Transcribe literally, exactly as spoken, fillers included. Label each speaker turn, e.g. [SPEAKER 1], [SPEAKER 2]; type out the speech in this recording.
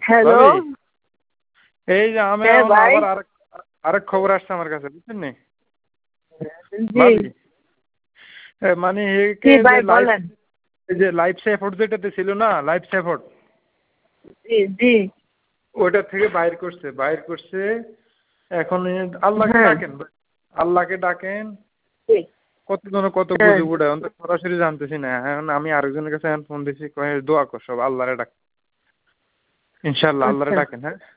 [SPEAKER 1] hello
[SPEAKER 2] ভাবি এই যে আমি
[SPEAKER 1] হ্যাঁ
[SPEAKER 2] এখন
[SPEAKER 1] ভাই
[SPEAKER 2] আবার আরেক আরেক খবর আসছে আমার কাছে বুঝছেন নি
[SPEAKER 1] জি
[SPEAKER 2] ভাবি এ মানে
[SPEAKER 1] জি
[SPEAKER 2] একে যে
[SPEAKER 1] ভাই
[SPEAKER 2] লাইফ
[SPEAKER 1] বলেন
[SPEAKER 2] এই যে লাইফ সাপোর্ট যেটাতে ছিল না লাইফ সাপোর্ট
[SPEAKER 1] জি জি
[SPEAKER 2] ওইটা থেকে বাইর করছে বাইর করছে এখন এ আল্লাহকে
[SPEAKER 1] হ্যাঁ
[SPEAKER 2] ডাকেন ভাই, আল্লাহকে ডাকেন
[SPEAKER 1] জি
[SPEAKER 2] কতজন কত
[SPEAKER 1] হ্যাঁ
[SPEAKER 2] গুজব উড়ায় অন্তত সরাসরি জানতেছি না এখন আমি আরেকজনের কাছে এখন ফোন দিছি কয়ে দোয়া কর সব আল্লাহরে ডাক ইনশাআল্লাহ আল্লাহরে
[SPEAKER 1] আচ্ছা
[SPEAKER 2] ডাকেন হ্যাঁ